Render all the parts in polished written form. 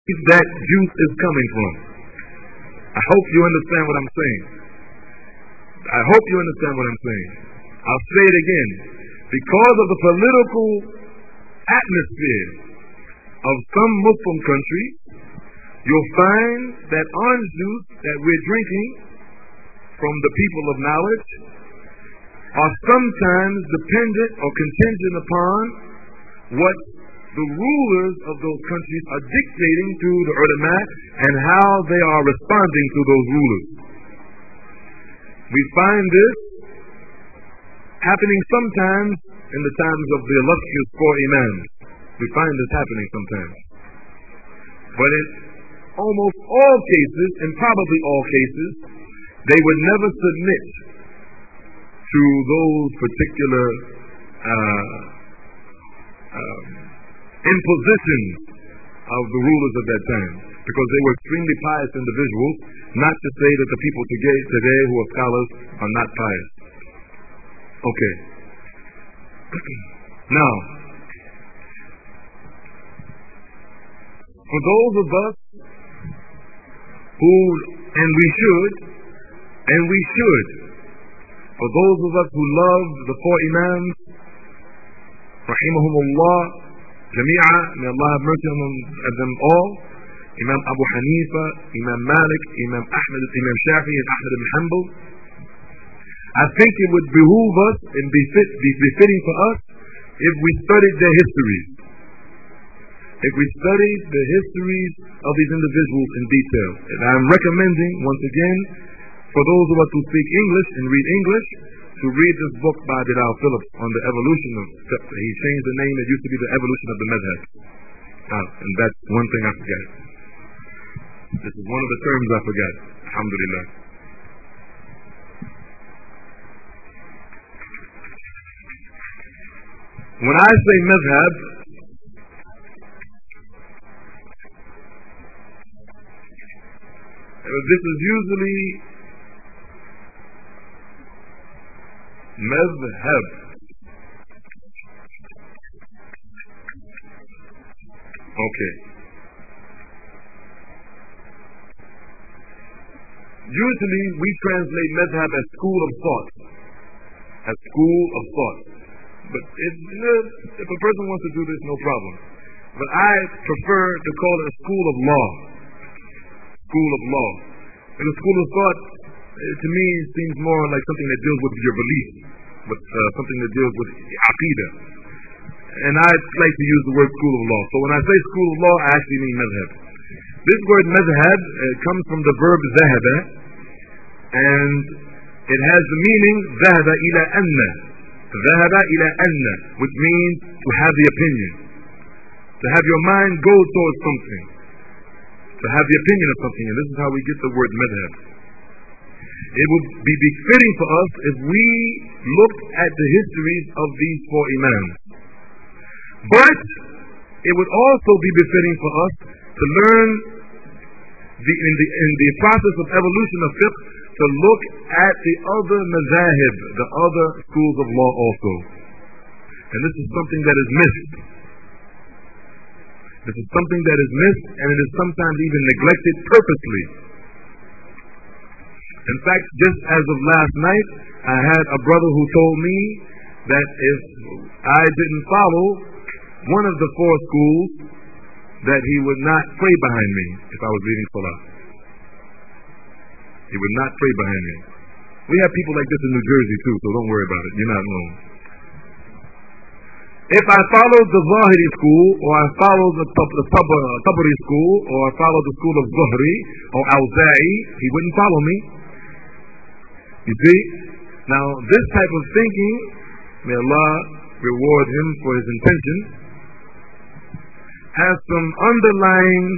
that juice is coming from. I hope you understand what I'm saying. I hope you understand what I'm saying. I'll say it again. Because of the political atmosphere of some Muslim countries, you'll find that orange juice that we're drinking from the people of knowledge are sometimes dependent or contingent upon what the rulers of those countries are dictating to the ulama and how they are responding to those rulers. We find this happening sometimes in the times of the illustrious four imams. We find this happening sometimes. But in almost all cases, and probably all cases, they would never submit to those particular impositions of the rulers of that time, because they were extremely pious individuals, not to say that the people today who are scholars are not pious. Okay. Now, for those of us who, and we should, for those of us who love the four imams, rahimahumullah, jami'a, may Allah have mercy on them all, Imam Abu Hanifa, Imam Malik, Imam Ahmad, Imam Shafi, and Ahmad ibn Hanbal, I think it would behoove us and be befitting for us if we studied their histories. If we studied the histories of these individuals in detail. And I'm recommending, once again, for those of us who speak English and read English, to read this book by Bilal Phillips on the evolution of fiqh. He changed the name. It used to be the evolution of the madhab. And that's one thing I forgot. This is one of the terms I forgot. Alhamdulillah. When I say madhab, this is usually madhab. Okay. Usually we translate madhab as school of thought. As school of thought. But if a person wants to do this, no problem. But I prefer to call it a school of law. School of law. And a school of thought, to me, seems more like something that deals with your belief, but something that deals with aqidah. And I like to use the word school of law. So when I say school of law, I actually mean madhab. This word madhab comes from the verb zahaba, and it has the meaning zahaba ila anna. Zahaba ila anna, which means to have the opinion. To have your mind go towards something. To have the opinion of something. And this is how we get the word madhab. It would be befitting for us if we looked at the histories of these four imams. But it would also be befitting for us to learn in the process of evolution of fiqh, to look at the other mazahib, the other schools of law also. And this is something that is missed. This is something that is missed, and it is sometimes even neglected purposely. In fact, just as of last night, I had a brother who told me that if I didn't follow one of the four schools, that he would not pray behind me if I was leading salah. He would not pray behind me. We have people like this in New Jersey too, so don't worry about it. You're not alone. If I followed the Zahiri school, or I followed the Tabari school, or I followed the school of Zuhri or Awza'i, he wouldn't follow me. You see? Now, this type of thinking, may Allah reward him for his intention, has some underlying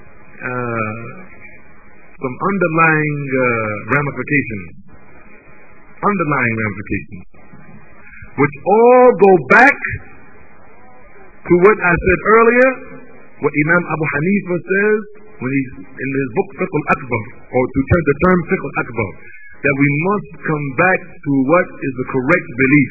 ramifications. Which all go back to what I said earlier, what Imam Abu Hanifa says when he's in his book Fiqh al-Akbar, or to turn the term Fiqh al-Akbar, that we must come back to what is the correct belief.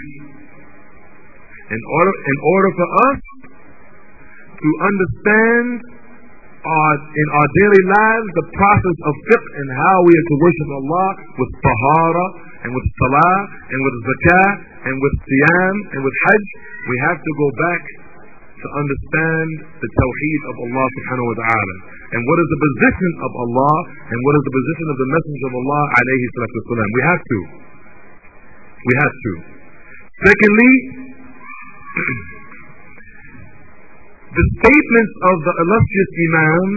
In order for us to understand in our daily lives, the process of fiqh and how we are to worship Allah with tahara and with salah and with zakah and with siyam and with hajj, we have to go back to understand the tawheed of Allah subhanahu wa ta'ala. And what is the position of Allah and what is the position of the Messenger of Allah alayhi salatu wasalam. We have to. We have to. Secondly, the statements of the illustrious Imams,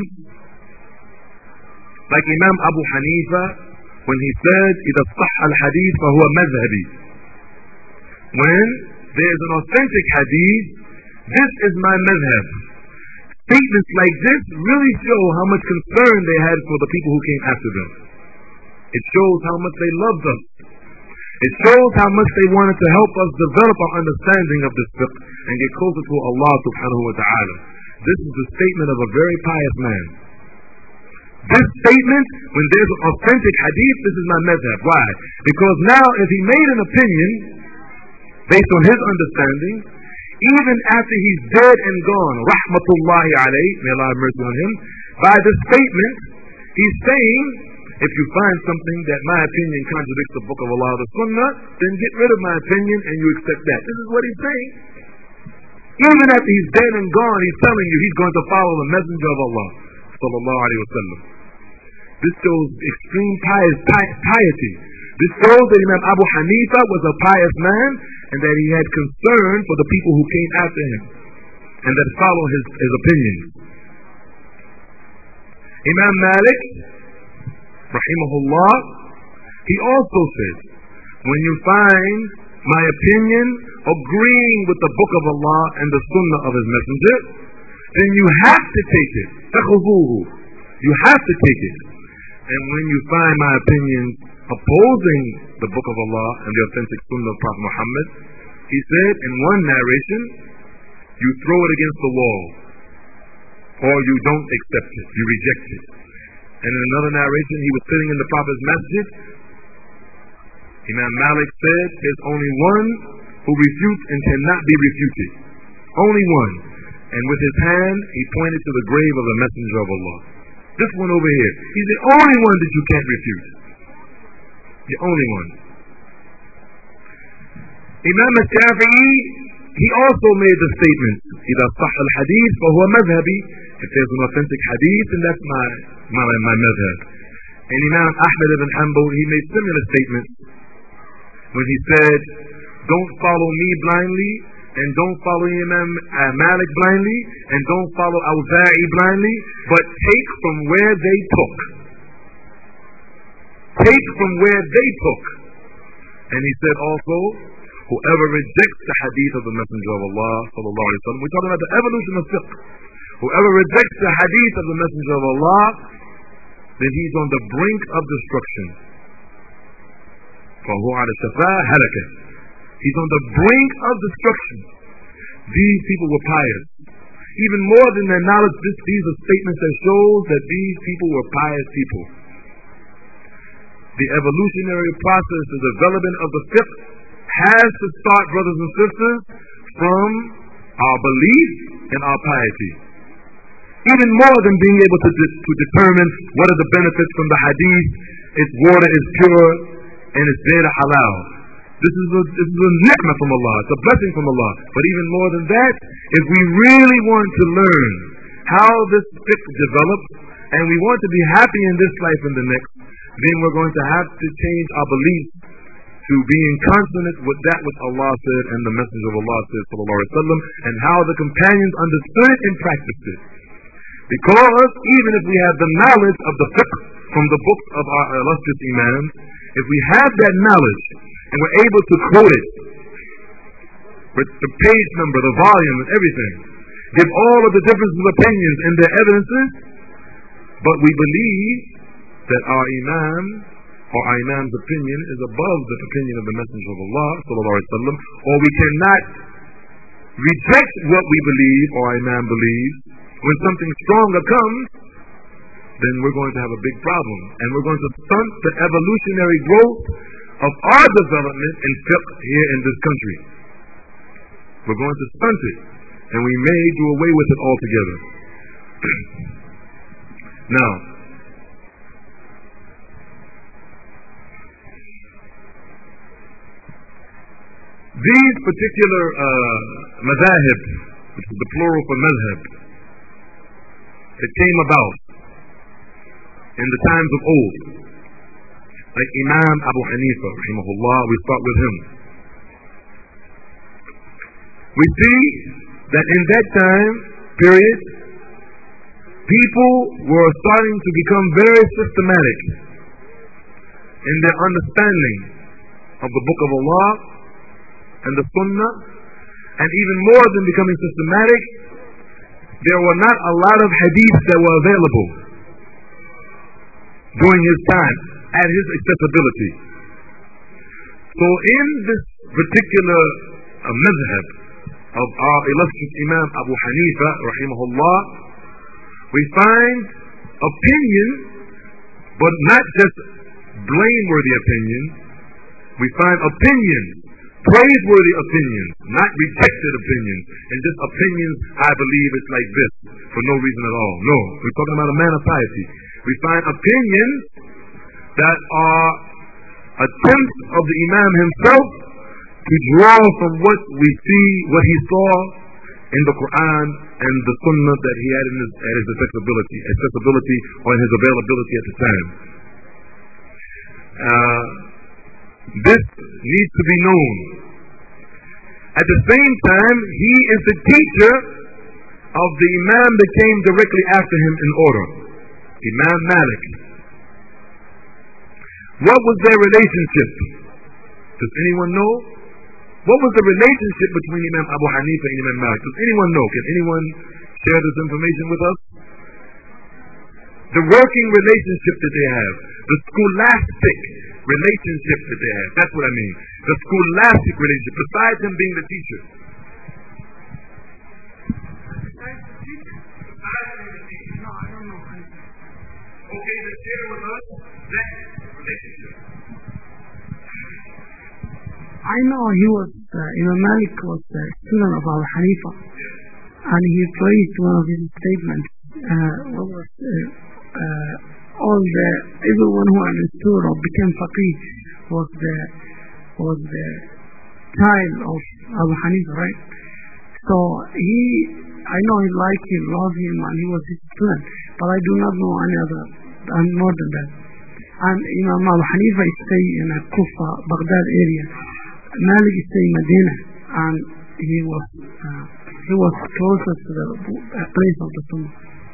like Imam Abu Hanifa, when he said, إِذَا صَحَّ الْحَدِيث فَهُوَ مَذْهَبِي. When there is an authentic hadith, this is my madhab. Statements like this really show how much concern they had for the people who came after them. It shows how much they loved us. It shows how much they wanted to help us develop our understanding of this fiqh and get closer to Allah subhanahu wa ta'ala. This is the statement of a very pious man. This statement, when there's an authentic hadith, this is my madhab. Why? Because now if he made an opinion based on his understanding, even after he's dead and gone, rahmatullahi alayh, may Allah have mercy on him, by this statement, he's saying, if you find something that my opinion contradicts the book of Allah or the sunnah, then get rid of my opinion and you accept that. This is what he's saying. Even after he's dead and gone, he's telling you he's going to follow the messenger of Allah, sallallahu alayhi wa sallam. This shows extreme piety. This shows that Imam Abu Hanifa was a pious man and that he had concern for the people who came after him and that followed his opinions. Imam Malik, rahimahullah, he also said, when you find my opinion agreeing with the book of Allah and the sunnah of his messenger, then you have to take it. You have to take it. And when you find my opinion opposing the book of Allah and the authentic sunnah of Prophet Muhammad, he said in one narration, you throw it against the wall, or you don't accept it, you reject it. And in another narration, he was sitting in the Prophet's masjid. Imam Malik said, there's only one who refutes and cannot be refuted. Only one. And with his hand, he pointed to the grave of the Messenger of Allah. This one over here. He's the only one that you can't refute. The only one. Imam al-Shafi'i, he also made the statement, إِذَا صَحَّ الْحَدِيث فَهُوَ مَذْهَبِي. If there's an authentic hadith, then that's my madhab. And Imam Ahmad ibn Hanbal, he made similar statements when he said, don't follow me blindly, and don't follow Imam Malik blindly, and don't follow Awza'i blindly, but take from where they took. Take from where they took. And he said also, whoever rejects the hadith of the Messenger of Allah, sallallahu alaihi wasallam, we're talking about the evolution of fiqh. Whoever rejects the hadith of the Messenger of Allah, then he's on the brink of destruction. فَهُوَ عَلَى الشَّفَاءِ هَلَكَ. He's on the brink of destruction. These people were pious. Even more than their knowledge, these are statements that show that these people were pious people. The evolutionary process, the development of the fiqh, has to start, brothers and sisters, from our belief and our piety. Even more than being able to determine what are the benefits from the hadith, its water is pure and its data halal. This is a ni'mah from Allah, it's a blessing from Allah. But even more than that, if we really want to learn how this fiqh develops and we want to be happy in this life and the next, then we're going to have to change our beliefs to being consonant with that which Allah said and the Messenger of Allah said, sallallahu alaihi wasallam, and how the companions understood it and practiced it. Because even if we have the knowledge of the fiqh from the books of our illustrious Imams, if we have that knowledge and we're able to quote it with the page number, the volume, and everything, give all of the differences of opinions and their evidences, but we believe that our Imam or our Imam's opinion is above the opinion of the Messenger of Allah, sallallahu alaihi wasallam, or we cannot reject what we believe or our Imam believes. When something stronger comes, then we're going to have a big problem, and we're going to stunt the evolutionary growth of our development in fiqh here in this country. We're going to stunt it, and we may do away with it altogether. Now, these particular madhahib, which is the plural for madhab, it came about in the times of old. Like Imam Abu Hanifa, rahimahullah, we start with him. We see that in that time period, people were starting to become very systematic in their understanding of the Book of Allah and the Sunnah, and even more than becoming systematic, there were not a lot of hadiths that were available during his time at his accessibility. So in this particular madhab of our illustrious Imam Abu Hanifa, rahimahullah, we find opinion, but not just blameworthy opinion. We find opinions, praiseworthy opinions, not rejected opinions. And just opinions, I believe it's like this, for no reason at all. No, we're talking about a man of piety. We find opinions that are attempts of the Imam himself to draw from what we see, what he saw in the Quran and the Sunnah that he had at his accessibility or in his availability at the time. This needs to be known. At the same time, he is the teacher of the Imam that came directly after him in order, Imam Malik. What was their relationship? Does anyone know? What was the relationship between Imam Abu Hanifa and Imam Malik? Does anyone know? Can anyone share this information with us? The working relationship that they have, the scholastic relationship that they have. That's what I mean. The scholastic relationship, besides him being the teacher. No, I don't know. Okay, then share with us that relationship. I know he was, Imam Malik was a student of Abu Hanifa, and he praised one of his statements. Everyone who understood or became faqih was the child of Abu Hanifa, right? So I know he liked him, loved him, and he was his student, but I do not know any other, and more than that. And Imam Abu Hanifa stay in a Kufa, Baghdad area. Malik stay in Medina, and he was closer to the place of the Sunnah.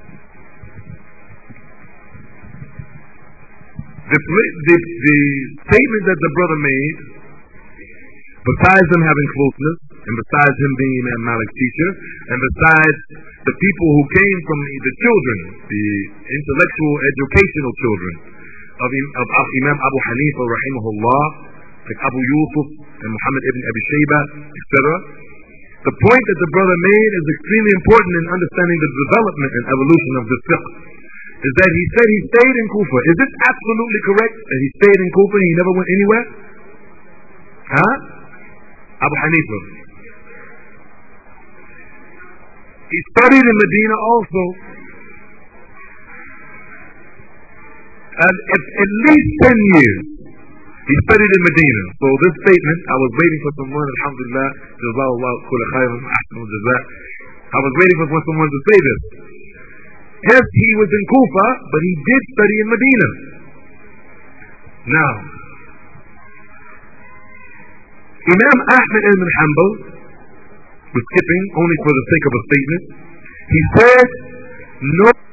The statement that the brother made, besides him having closeness, and besides him being Imam Malik's teacher, and besides the people who came from the children, the intellectual, educational children of Imam Abu Hanifa, rahimahullah, like Abu Yusuf and Muhammad ibn Abi Shayba, etc. The point that the brother made is extremely important in understanding the development and evolution of this fiqh. Is that he said he stayed in Kufa. Is it absolutely correct that he stayed in Kufa and he never went anywhere? Huh? Abu Hanifa. He studied in Medina also. And at least 10 years he studied in Medina. So this statement, I was waiting for someone, alhamdulillah, jazakallah kulla khairan, ahsanul jazaa. I was waiting for someone to say this. Yes, he was in Kufa, but he did study in Medina. Now, Imam Ahmad ibn Hanbal, was skipping only for the sake of a statement, he said, no